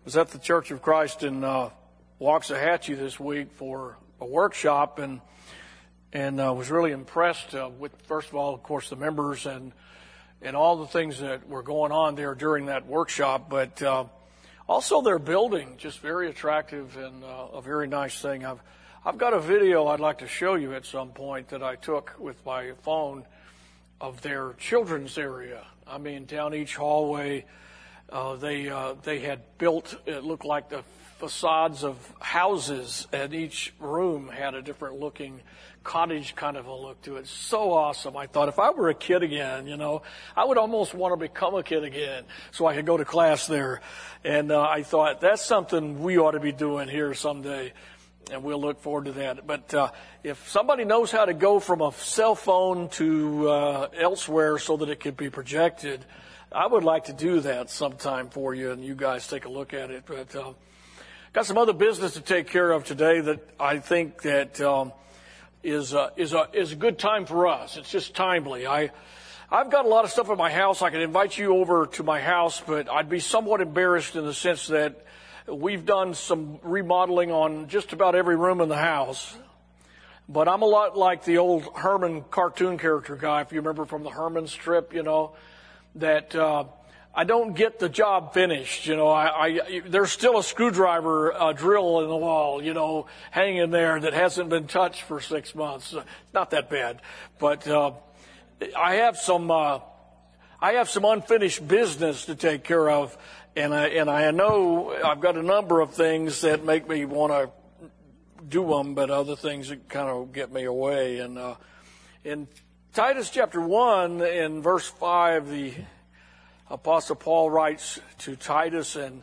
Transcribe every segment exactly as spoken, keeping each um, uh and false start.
was at the Church of Christ in uh, Waxahachie this week for a workshop, and and uh, was really impressed uh, with, first of all, of course, the members and and all the things that were going on there during that workshop, but uh, also their building, just very attractive and uh, a very nice thing. I've I've got a video I'd like to show you at some point that I took with my phone of their children's area. I mean, down each hallway, uh, they uh, they had built, it looked like the facades of houses, and each room had a different looking cottage kind of a look to it. So awesome. I thought if I were a kid again, you know, I would almost want to become a kid again so I could go to class there. And uh, I thought that's something we ought to be doing here someday. And we'll look forward to that. But uh, if somebody knows how to go from a cell phone to uh, elsewhere so that it can be projected, I would like to do that sometime for you, and you guys take a look at it. But uh, got some other business to take care of today that I think that um, is uh, is a is a good time for us. It's just timely. I I've got a lot of stuff in my house. I could invite you over to my house, but I'd be somewhat embarrassed in the sense that we've done some remodeling on just about every room in the house. But I'm a lot like the old Herman cartoon character guy, if you remember from the Herman strip, you know, that uh, I don't get the job finished. You know, I, I there's still a screwdriver uh, drill in the wall, you know, hanging there that hasn't been touched for six months. It's not that bad. But uh, I have some uh, I have some unfinished business to take care of. And I, and I know I've got a number of things that make me want to do them, but other things that kind of get me away. And uh, in Titus chapter one, in verse five, the Apostle Paul writes to Titus, and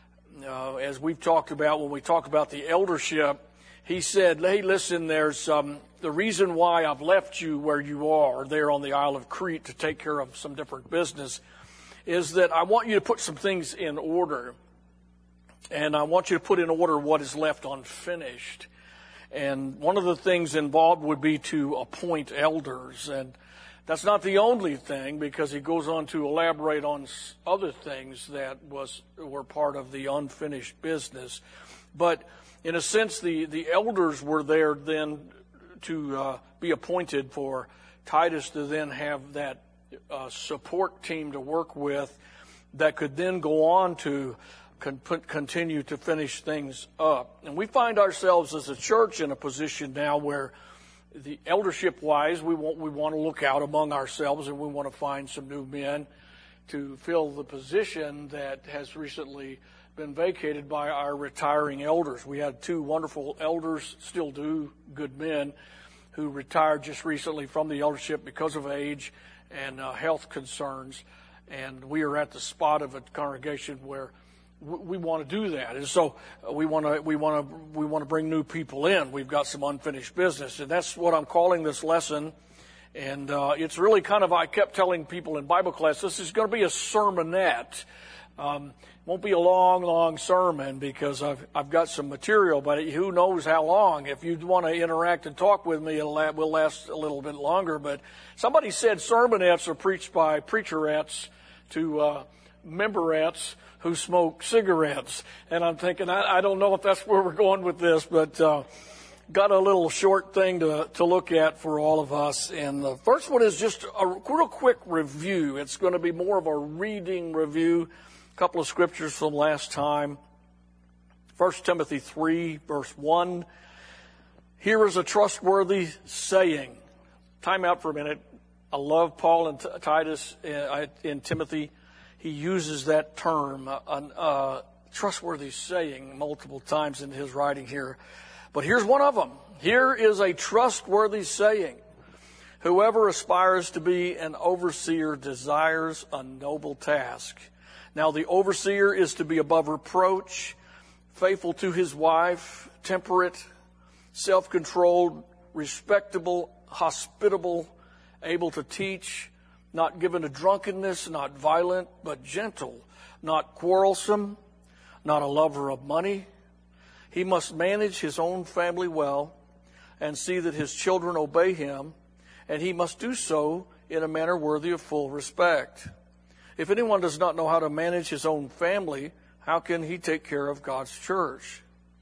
uh, as we've talked about when we talk about the eldership, he said, hey, listen, there's um, the reason why I've left you where you are there on the Isle of Crete to take care of some different business is that I want you to put some things in order, and I want you to put in order what is left unfinished. And one of the things involved would be to appoint elders, and that's not the only thing, because he goes on to elaborate on other things that was were part of the unfinished business. But in a sense, the, the elders were there then to uh, be appointed for Titus to then have that Uh, support team to work with that could then go on to con- continue to finish things up. And we find ourselves as a church in a position now where the eldership wise, we want, we want to look out among ourselves, and we want to find some new men to fill the position that has recently been vacated by our retiring elders. We had two wonderful elders, still do, good men, who retired just recently from the eldership because of age and uh, health concerns, and we are at the spot of a congregation where w- we want to do that, and so uh, we want to we want to we want to bring new people in. We've got some unfinished business, and that's what I'm calling this lesson. And uh, it's really kind of, I kept telling people in Bible class, this is going to be a sermonette. Um, won't be a long, long sermon because I've I've got some material, but who knows how long. If you want to interact and talk with me, it'll will last a little bit longer. But somebody said sermonettes are preached by preacherettes to uh, memberettes who smoke cigarettes, and I'm thinking I, I don't know if that's where we're going with this, but uh, got a little short thing to to look at for all of us. And the first one is just a real quick review. It's going to be more of a reading review. Couple of scriptures from last time. First Timothy three, verse one. Here is a trustworthy saying. Time out for a minute. I love Paul and Titus in Timothy. He uses that term, a, a trustworthy saying, multiple times in his writing here. But here's one of them. Here is a trustworthy saying. Whoever aspires to be an overseer desires a noble task. Now, the overseer is to be above reproach, faithful to his wife, temperate, self-controlled, respectable, hospitable, able to teach, not given to drunkenness, not violent, but gentle, not quarrelsome, not a lover of money. He must manage his own family well and see that his children obey him, and he must do so in a manner worthy of full respect. If anyone does not know how to manage his own family, How can he take care of God's church?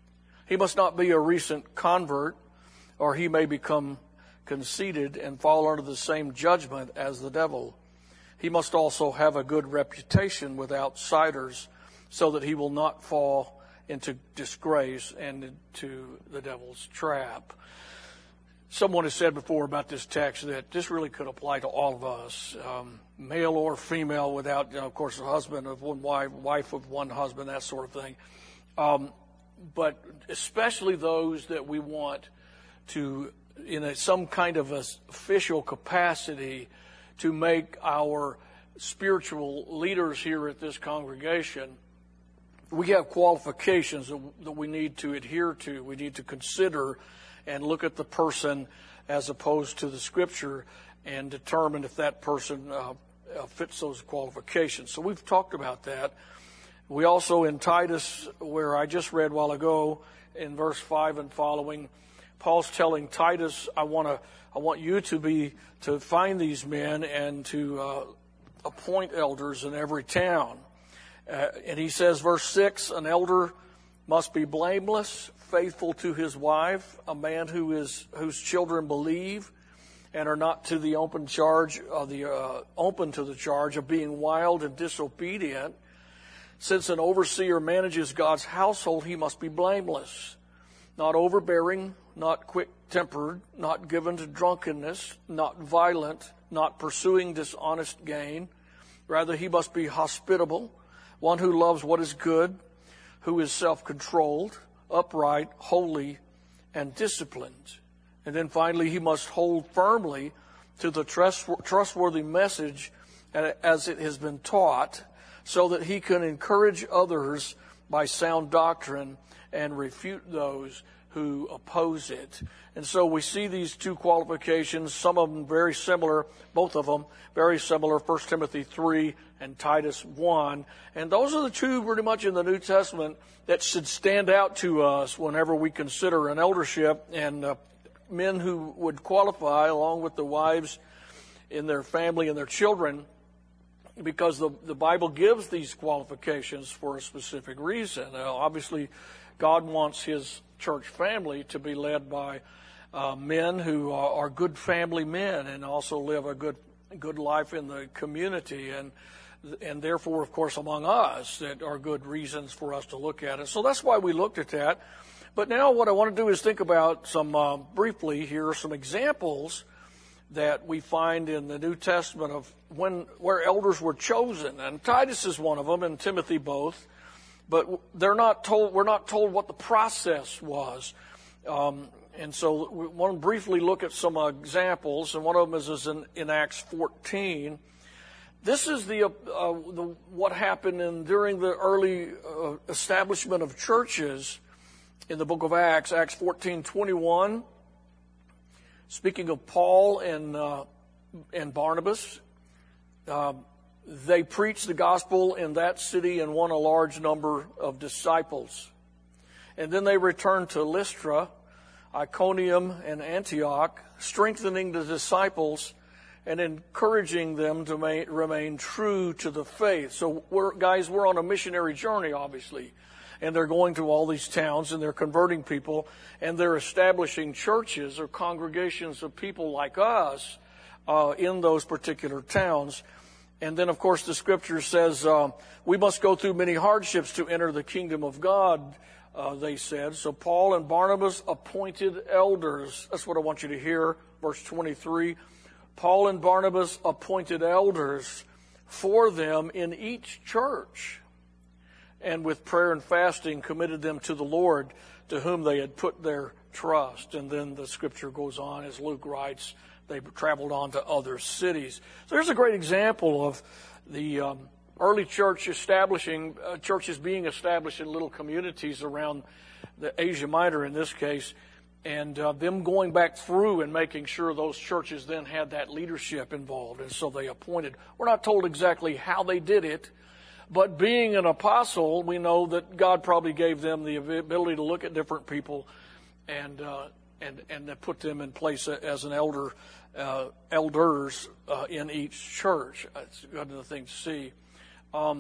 He must not be a recent convert, or he may become conceited and fall under the same judgment as the devil. He must also have a good reputation with outsiders so that he will not fall into disgrace and into the devil's trap. Someone has said before about this text that this really could apply to all of us, um, male or female, without, you know, of course, a husband of one wife, wife of one husband, that sort of thing. Um, but especially those that we want to, in a, some kind of a official capacity, to make our spiritual leaders here at this congregation. We have qualifications that, that we need to adhere to. We need to consider and look at the person as opposed to the Scripture and determine if that person uh, uh, fits those qualifications. So we've talked about that. We also, in Titus, where I just read a while ago, in verse five and following, Paul's telling Titus, I want to, I want you to be, to find these men and to uh, appoint elders in every town. Uh, and he says, verse six, an elder must be blameless, faithful to his wife, a man who is whose children believe and are not to the open charge of the uh, open to the charge of being wild and disobedient. Since an overseer manages God's household, he must be blameless, not overbearing, not quick-tempered, not given to drunkenness, not violent, not pursuing dishonest gain. Rather, he must be hospitable, one who loves what is good, who is self-controlled, upright, holy, and disciplined. And then finally, he must hold firmly to the trustworthy message as it has been taught, so that he can encourage others by sound doctrine and refute those who oppose it. And so we see these two qualifications, some of them very similar, both of them very similar, First Timothy three and Titus one. And those are the two pretty much in the New Testament that should stand out to us whenever we consider an eldership, and uh, men who would qualify along with the wives in their family and their children, because the, the Bible gives these qualifications for a specific reason. Now, obviously, God wants his church family to be led by uh, men who are, are good family men and also live a good good life in the community, and and therefore, of course, among us, that are good reasons for us to look at it. So that's why we looked at that. But now what I want to do is think about some, uh, briefly here, some examples that we find in the New Testament of when where elders were chosen. And Titus is one of them, and Timothy both. But they're not told. We're not told what the process was, um, and so we want to briefly look at some uh, examples. And one of them is, is in, in Acts fourteen. This is the, uh, the what happened in during the early uh, establishment of churches in the book of Acts. Acts fourteen twenty-one. Speaking of Paul and uh, and Barnabas. Uh, They preached the gospel in that city and won a large number of disciples. And then they returned to Lystra, Iconium, and Antioch, strengthening the disciples and encouraging them to ma- remain true to the faith. So, we're, guys, we're on a missionary journey, obviously. And they're going to all these towns, and they're converting people, and they're establishing churches or congregations of people like us uh, in those particular towns. And then, of course, the Scripture says uh, we must go through many hardships to enter the kingdom of God, uh, they said. So Paul and Barnabas appointed elders. That's what I want you to hear, verse twenty-three. Paul and Barnabas appointed elders for them in each church, and with prayer and fasting committed them to the Lord, to whom they had put their trust. And then the Scripture goes on, as Luke writes, they traveled on to other cities. So there's a great example of the um, early church establishing, uh, churches being established in little communities around the Asia Minor in this case, and uh, them going back through and making sure those churches then had that leadership involved. And so they appointed. We're not told exactly how they did it, but being an apostle, we know that God probably gave them the ability to look at different people and uh, and and put them in place as an elder, uh, elders uh, in each church. It's a good thing to see. Um,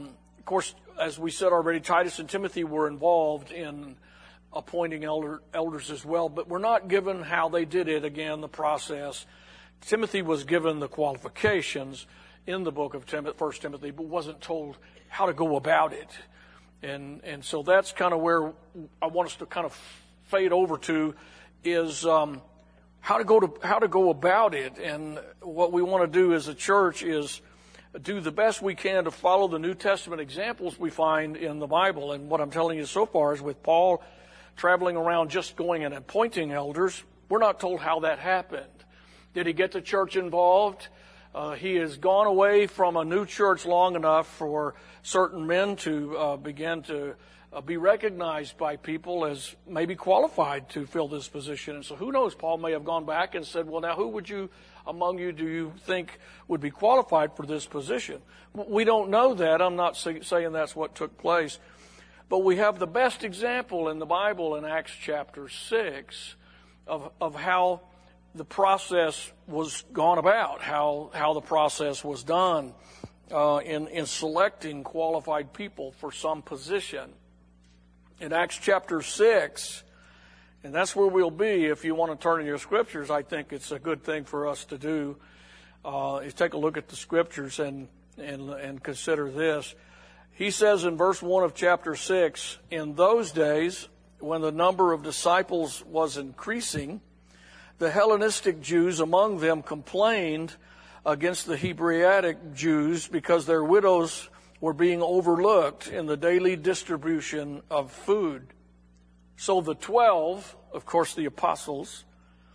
of course, as we said already, Titus and Timothy were involved in appointing elder, elders as well, but we're not given how they did it, again, the process. Timothy was given the qualifications in the book of Tim- First Timothy, but wasn't told how to go about it. And and so that's kind of where I want us to kind of fade over to is um, how to go to how to go about it. And what we want to do as a church is do the best we can to follow the New Testament examples we find in the Bible. And what I'm telling you so far is with Paul traveling around just going and appointing elders, we're not told how that happened. Did he get the church involved? Uh, he has gone away from a new church long enough for certain men to uh, begin to uh, be recognized by people as maybe qualified to fill this position. And so who knows, Paul may have gone back and said, well, now who would you, among you, do you think would be qualified for this position? We don't know that. I'm not say, saying that's what took place. But we have the best example in the Bible in Acts chapter six of, of how the process was gone about, how how the process was done uh, in in selecting qualified people for some position. In Acts chapter six, and that's where we'll be. If you want to turn to your scriptures, I think it's a good thing for us to do. Uh, is take a look at the scriptures and and and consider this. He says in verse one of chapter six, in those days when the number of disciples was increasing, the Hellenistic Jews among them complained against the Hebraic Jews because their widows were being overlooked in the daily distribution of food. So the twelve, of course the apostles,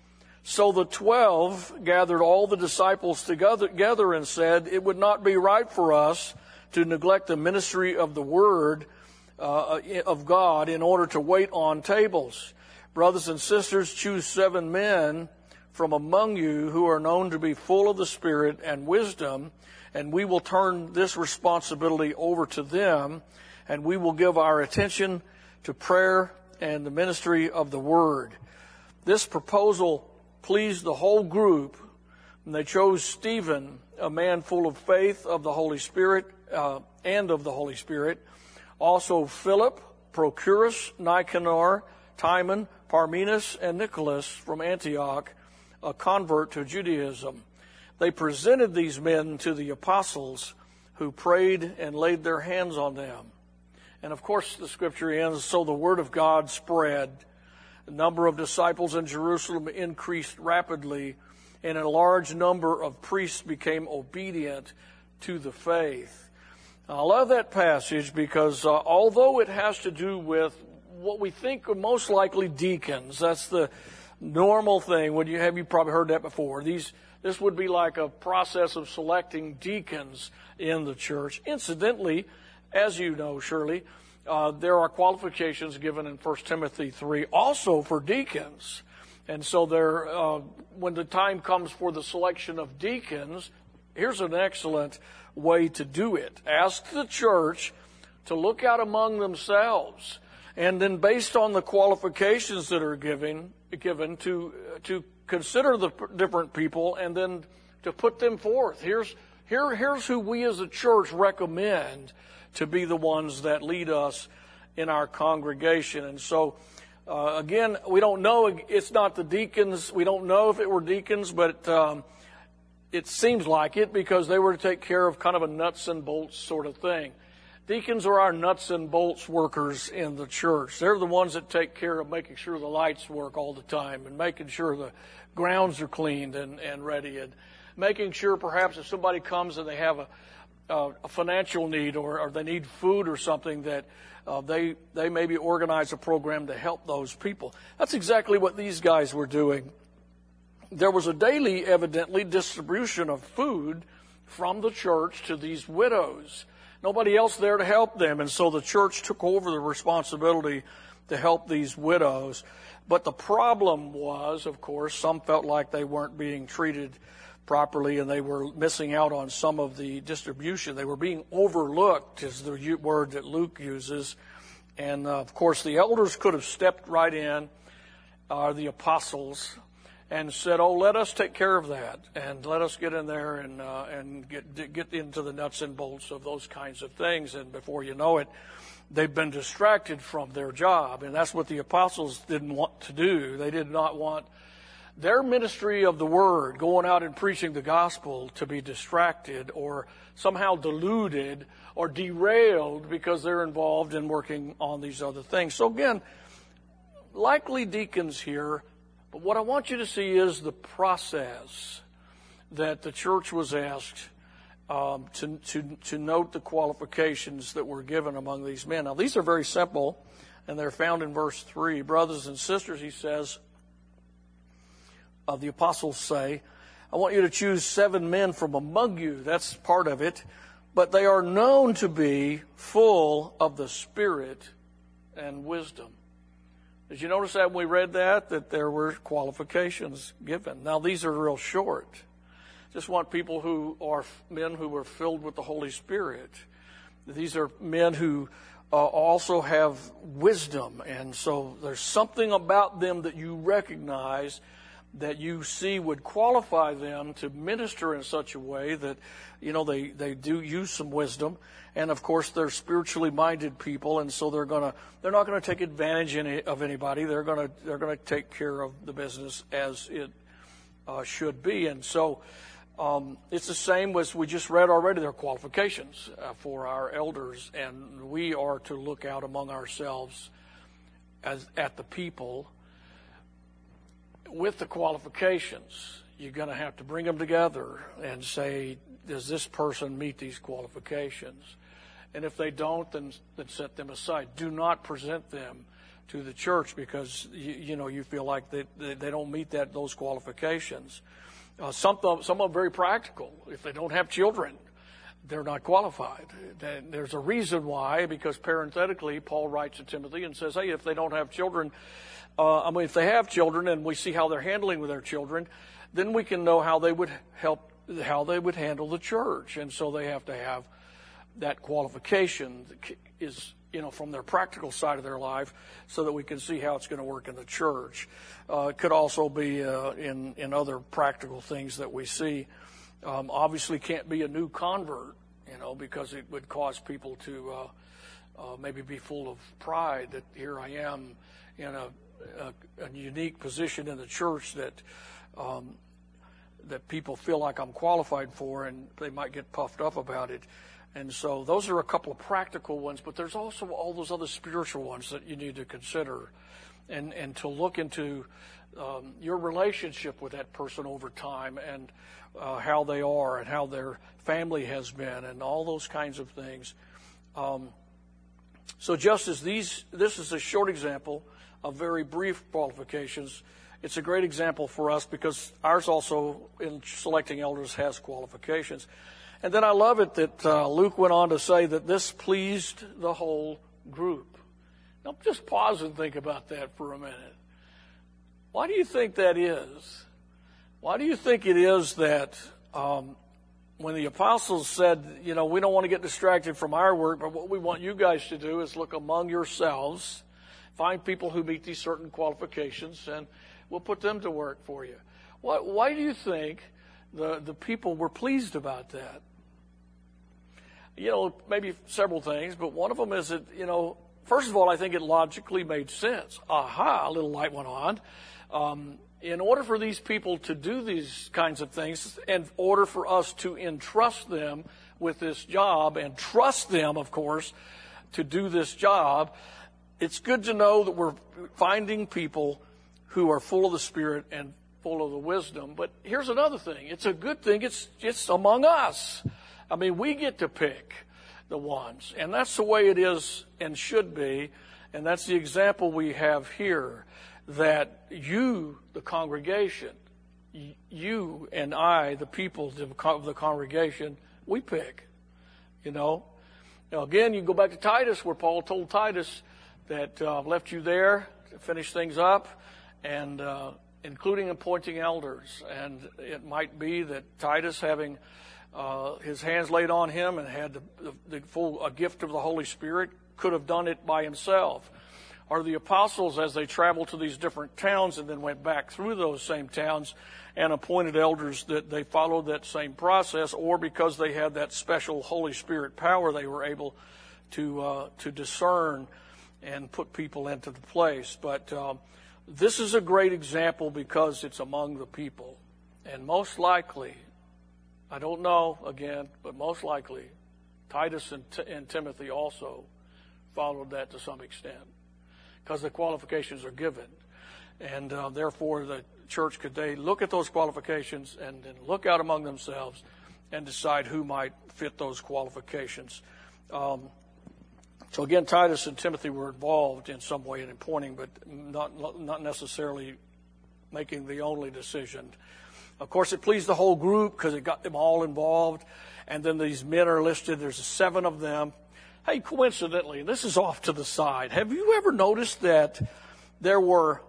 so the twelve gathered all the disciples together and said, it would not be right for us to neglect the ministry of the word uh, of God in order to wait on tables. Brothers and sisters, choose seven men from among you who are known to be full of the Spirit and wisdom, and we will turn this responsibility over to them, and we will give our attention to prayer and the ministry of the Word. This proposal pleased the whole group, and they chose Stephen, a man full of faith of the Holy Spirit uh, and of the Holy Spirit, also Philip, Prochorus, Nicanor, Timon, Parmenas, and Nicholas from Antioch, a convert to Judaism. They presented these men to the apostles, who prayed and laid their hands on them. And of course the scripture ends, so the word of God spread. The number of disciples in Jerusalem increased rapidly, and a large number of priests became obedient to the faith. Now, I love that passage because uh, although it has to do with what we think are most likely deacons, that's the normal thing. When you have, you probably heard that before. These, this would be like a process of selecting deacons in the church. Incidentally, as you know, surely, uh, there are qualifications given in First Timothy three also for deacons. And so there, uh, when the time comes for the selection of deacons, here's an excellent way to do it. Ask the church to look out among themselves, and then based on the qualifications that are given, given to to consider the different people, and then to put them forth. Here's here here's who we as a church recommend to be the ones that lead us in our congregation. And so, uh, again, we don't know. It's not the deacons. We don't know if it were deacons, but um, it seems like it because they were to take care of kind of a nuts and bolts sort of thing. Deacons are our nuts and bolts workers in the church. They're the ones that take care of making sure the lights work all the time and making sure the grounds are cleaned and, and ready, and making sure perhaps if somebody comes and they have a, a, a financial need or, or they need food or something, that uh, they, they maybe organize a program to help those people. That's exactly what these guys were doing. There was a daily, evidently, distribution of food from the church to these widows. Nobody else there to help them, and so the church took over the responsibility to help these widows. But the problem was, of course, some felt like they weren't being treated properly and they were missing out on some of the distribution. They were being overlooked, is the word that Luke uses. And, uh, of course, the elders could have stepped right in, uh, the apostles, and said, oh, let us take care of that, and let us get in there and uh, and get get into the nuts and bolts of those kinds of things. And before you know it, they've been distracted from their job. And that's what the apostles didn't want to do. They did not want their ministry of the word, going out and preaching the gospel, to be distracted or somehow diluted or derailed because they're involved in working on these other things. So again, likely deacons here, but what I want you to see is the process that the church was asked um, to, to, to note the qualifications that were given among these men. Now, these are very simple, and they're found in verse three. Brothers and sisters, he says, uh, the apostles say, I want you to choose seven men from among you. That's part of it. But they are known to be full of the Spirit and wisdom. Did you notice that when we read that, that there were qualifications given? Now, these are real short. Just want people who are men who are filled with the Holy Spirit. These are men who uh, also have wisdom. And so there's something about them that you recognize that you see would qualify them to minister in such a way that, you know, they, they do use some wisdom. And of course, they're spiritually minded people, and so they're gonna they're not gonna take advantage any, of anybody. They're gonna they're gonna take care of the business as it uh, should be. And so um, it's the same as we just read already. There are qualifications uh, for our elders, and we are to look out among ourselves as at the people with the qualifications. You're going to have to bring them together and say, does this person meet these qualifications? And if they don't, then, then set them aside. Do not present them to the church because, you, you know, you feel like they, they, they don't meet that those qualifications. Uh, some, some are very practical. If they don't have children, they're not qualified. There's a reason why, because parenthetically, Paul writes to Timothy and says, hey, if they don't have children, uh, I mean, if they have children and we see how they're handling with their children, then we can know how they would help, how they would handle the church. And so they have to have that qualification is, you know, from their practical side of their life so that we can see how it's going to work in the church. Uh, it could also be uh, in, in other practical things that we see. Um, obviously can't be a new convert, you know, because it would cause people to uh, uh, maybe be full of pride that here I am in a, a, a unique position in the church that um, that people feel like I'm qualified for, and they might get puffed up about it. And so those are a couple of practical ones, but there's also all those other spiritual ones that you need to consider and, and to look into um, your relationship with that person over time and uh, how they are and how their family has been and all those kinds of things. Um, so just as these, this is a short example of very brief qualifications, it's a great example for us because ours also in selecting elders has qualifications. And then I love it that uh, Luke went on to say that this pleased the whole group. Now, just pause and think about that for a minute. Why do you think that is? Why do you think it is that um, when the apostles said, you know, we don't want to get distracted from our work, but what we want you guys to do is look among yourselves, find people who meet these certain qualifications, and we'll put them to work for you. Why, why do you think the, the people were pleased about that? You know, maybe several things, but one of them is that, you know, first of all, I think it logically made sense. Aha, a little light went on. Um, in order for these people to do these kinds of things, in order for us to entrust them with this job and trust them, of course, to do this job, it's good to know that we're finding people who are full of the Spirit and full of the wisdom. But here's another thing. It's a good thing. It's it's among us. I mean, we get to pick the ones. And that's the way it is and should be. And that's the example we have here, that you, the congregation, you and I, the people of the congregation, we pick, you know. Now, again, you go back to Titus, where Paul told Titus that uh, I've left you there to finish things up, and uh, including appointing elders. And it might be that Titus, having uh, his hands laid on him and had the, the, the full a gift of the Holy Spirit, could have done it by himself. are the apostles as they traveled to these different towns and then went back through those same towns and appointed elders that they followed that same process, or because they had that special Holy Spirit power, they were able to uh, to discern and put people into the place. But um, this is a great example because it's among the people. And most likely, I don't know again, but most likely, Titus and, T- and Timothy also followed that to some extent, because the qualifications are given. And uh, therefore, the church could they look at those qualifications and then look out among themselves and decide who might fit those qualifications. Um, so again, Titus and Timothy were involved in some way in appointing, but not not necessarily making the only decision. Of course, it pleased the whole group because it got them all involved. And then these men are listed. There's seven of them. Hey, coincidentally, and this is off to the side, have you ever noticed that there were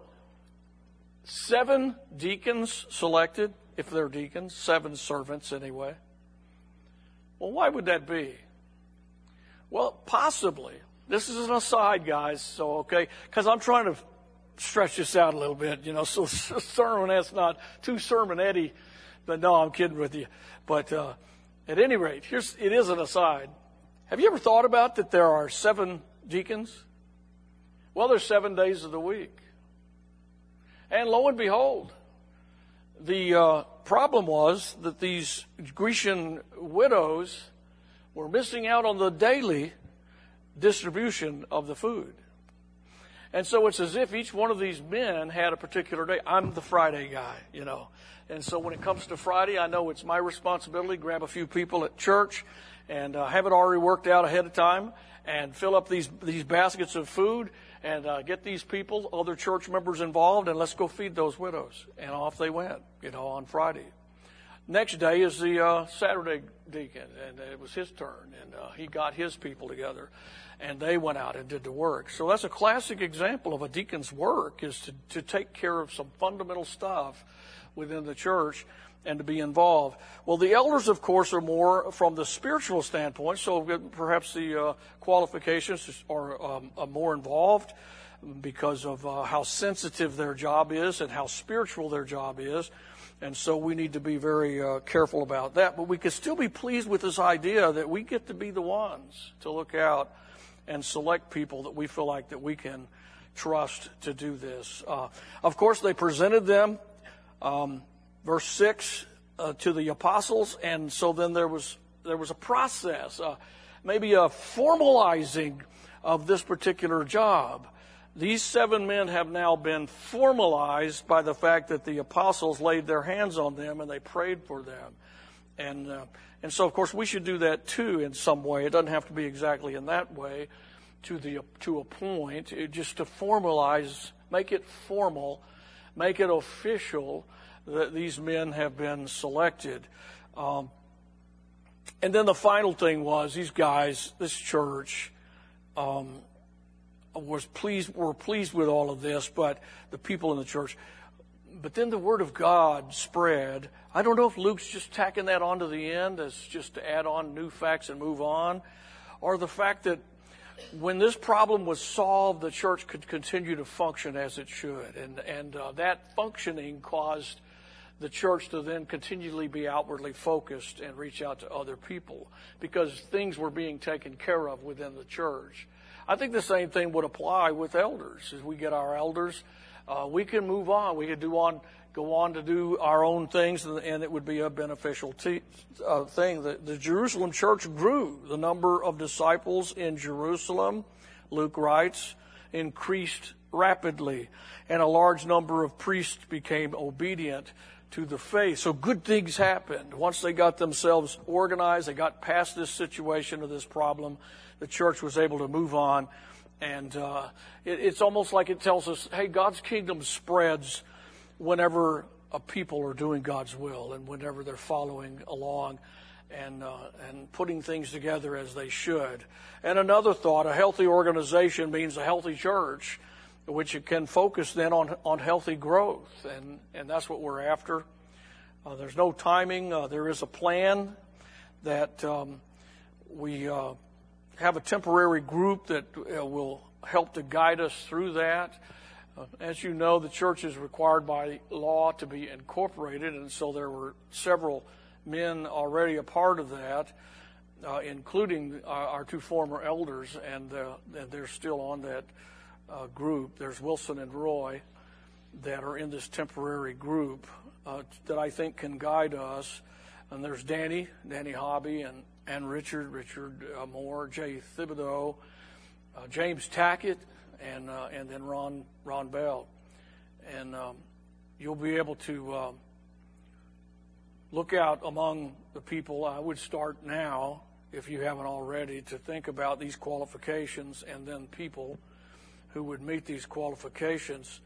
seven deacons selected, if they're deacons, seven servants anyway? Well, why would that be? Well, possibly. This is an aside, guys, so okay, because I'm trying to stretch this out a little bit, you know, so sermon that's not too sermon-eddie, but no, I'm kidding with you. But uh, at any rate, here's it is an aside. Have you ever thought about that there are seven deacons? Well, there's seven days of the week. And lo and behold, the uh, problem was that these Grecian widows were missing out on the daily distribution of the food. And so it's as if each one of these men had a particular day. I'm the Friday guy, you know. And so when it comes to Friday, I know it's my responsibility to grab a few people at church and uh, have it already worked out ahead of time and fill up these these baskets of food and uh, get these people, other church members involved, and let's go feed those widows. And off they went, you know, on Friday. Next day is the uh, Saturday deacon, and it was his turn, and uh, he got his people together, and they went out and did the work. So that's a classic example of a deacon's work, is to, to take care of some fundamental stuff within the church and to be involved. Well, the elders, of course, are more from the spiritual standpoint, so perhaps the uh, qualifications are, um, are more involved because of uh, how sensitive their job is and how spiritual their job is. And so we need to be very uh, careful about that. But we can still be pleased with this idea that we get to be the ones to look out and select people that we feel like that we can trust to do this. Uh, of course, they presented them, um, verse six, uh, to the apostles. And so then there was there was a process, uh, maybe a formalizing of this particular job. These seven men have now been formalized by the fact that the apostles laid their hands on them and they prayed for them. And uh, and so, of course, we should do that, too, in some way. It doesn't have to be exactly in that way to the to a point. It, just to formalize, make it formal, make it official that these men have been selected. Um, and then the final thing was these guys, this church, um, was pleased, were pleased with all of this, but the people in the church. But then the word of God spread. I don't know if Luke's just tacking that on to the end as just to add on new facts and move on, or the fact that when this problem was solved, the church could continue to function as it should. And, and uh, that functioning caused the church to then continually be outwardly focused and reach out to other people because things were being taken care of within the church. I think the same thing would apply with elders. As we get our elders, uh, we can move on. We can do on, go on to do our own things, and, and it would be a beneficial te- uh, thing. The, the Jerusalem church grew. The number of disciples in Jerusalem, Luke writes, increased rapidly, and a large number of priests became obedient to the faith. So good things happened. Once they got themselves organized, they got past this situation or this problem, the church was able to move on. And uh, it, it's almost like it tells us, hey, God's kingdom spreads whenever a people are doing God's will and whenever they're following along and uh, and putting things together as they should. And another thought, a healthy organization means a healthy church, which it can focus then on on healthy growth. And, and that's what we're after. Uh, there's no timing. Uh, there is a plan that um, we... Uh, have a temporary group that uh, will help to guide us through that. Uh, as you know, the church is required by law to be incorporated, and so there were several men already a part of that, uh, including our, our two former elders, and, uh, and they're still on that uh, group. There's Wilson and Roy that are in this temporary group uh, that I think can guide us. And there's Danny, Danny Hobby, and, and Richard, Richard uh, Moore, Jay Thibodeau, uh, James Tackett, and uh, and then Ron Ron Bell. And um, you'll be able to uh, look out among the people. I would start now, if you haven't already, to think about these qualifications and then people who would meet these qualifications.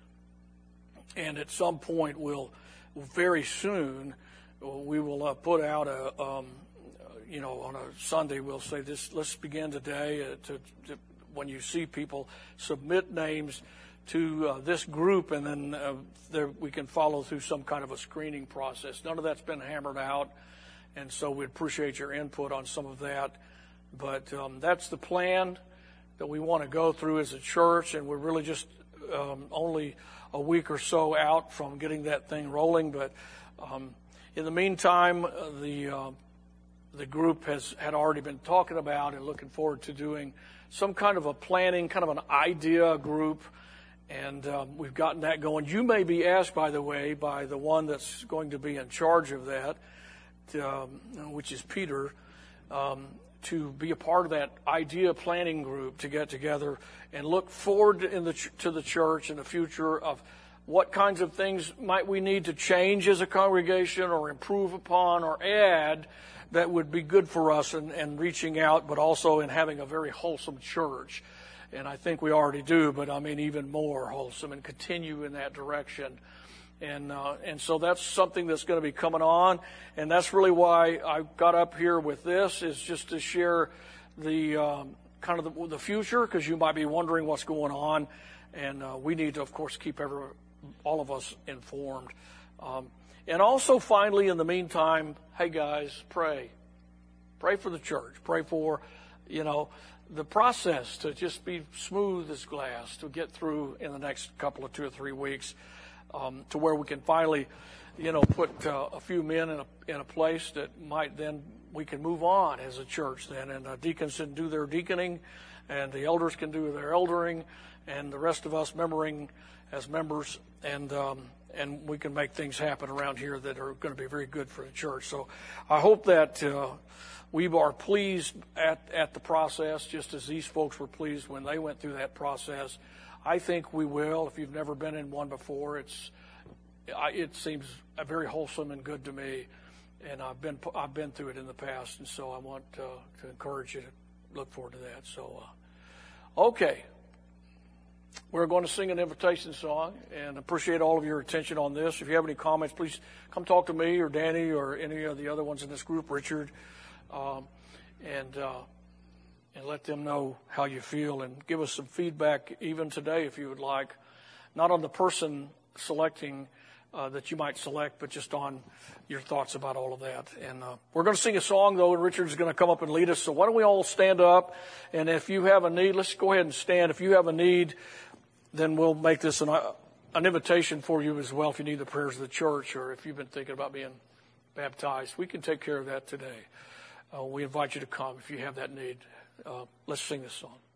And at some point, we'll very soon, we will uh, put out a, um, you know, on a Sunday, we'll say this, let's begin today uh, to, to, when you see people submit names to uh, this group, and then uh, there, we can follow through some kind of a screening process. None of that's been hammered out, and so we appreciate your input on some of that. But um, that's the plan that we want to go through as a church, and we're really just um, only a week or so out from getting that thing rolling. But um, in the meantime, uh, the uh, the group has had already been talking about and looking forward to doing some kind of a planning, kind of an idea group, and um, we've gotten that going. You may be asked, by the way, by the one that's going to be in charge of that, to, um, which is Peter, um, to be a part of that idea planning group, to get together and look forward in the ch- to the church in the future of what kinds of things might we need to change as a congregation or improve upon or add that would be good for us in, in reaching out, but also in having a very wholesome church. And I think we already do, but I mean even more wholesome, and continue in that direction. And uh, and so that's something that's going to be coming on, and that's really why I got up here with this, is just to share the um, kind of the, the future, because you might be wondering what's going on, and uh, we need to, of course, keep every, all of us informed. Um, and also, finally, in the meantime, hey guys, pray, pray for the church, pray for, you know, the process to just be smooth as glass to get through in the next couple of two or three weeks. Um, to where we can finally, you know, put uh, a few men in a, in a place that might then, we can move on as a church then, and uh, deacons can do their deaconing, and the elders can do their eldering, and the rest of us membering as members, and um, and we can make things happen around here that are going to be very good for the church. So I hope that uh, we are pleased at, at the process, just as these folks were pleased when they went through that process. I think we will. If you've never been in one before, it's it seems very wholesome and good to me, and I've been I've been through it in the past, and so I want uh, to encourage you to look forward to that. So, uh, okay, we're going to sing an invitation song, and appreciate all of your attention on this. If you have any comments, please come talk to me or Danny or any of the other ones in this group, Richard, um, and. Uh, and let them know how you feel, and give us some feedback even today if you would like, not on the person selecting uh, that you might select, but just on your thoughts about all of that. And uh, we're going to sing a song, though, and Richard's going to come up and lead us. So why don't we all stand up, and if you have a need, let's go ahead and stand. If you have a need, then we'll make this an, uh, an invitation for you as well. If you need the prayers of the church, or if you've been thinking about being baptized, we can take care of that today. Uh, we invite you to come if you have that need. Uh, let's sing this song.